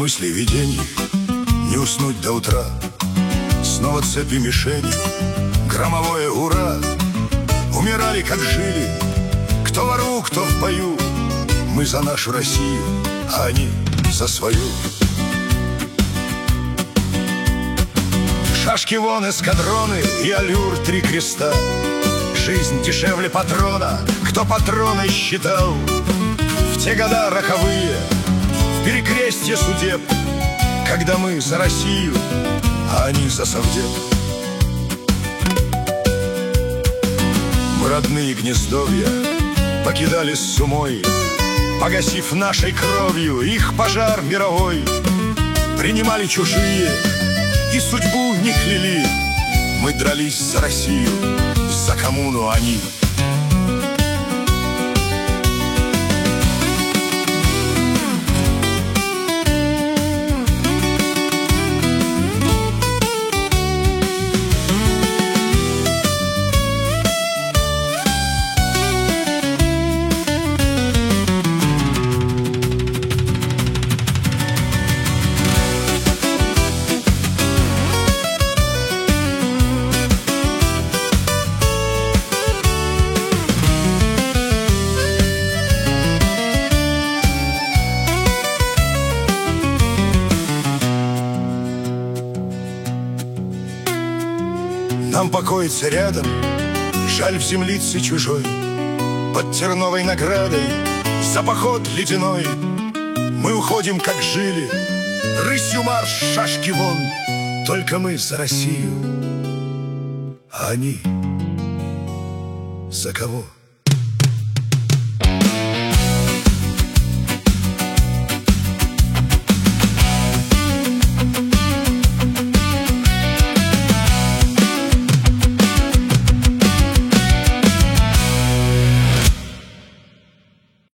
мыслей, видений, не уснуть до утра. Снова цепи мишени, громовое ура. Умирали, как жили, кто в ору, кто в бою. Мы за нашу Россию, а они за свою. Шашки вон, эскадроны и аллюр три креста. Жизнь дешевле патрона, кто патроны считал. В те года роковые, в перекрестье судеб, когда мы за Россию, а они за совдеп. Мы родные гнездовья покидали с умой, погасив нашей кровью их пожар мировой. Принимали чужие и судьбу не кляли. Мы дрались за Россию, за коммуну они. Нам покоится рядом, жаль в землице чужой, под терновой наградой за поход ледяной. Мы уходим, как жили, рысью марш, шашки вон. Только мы за Россию, а они за кого?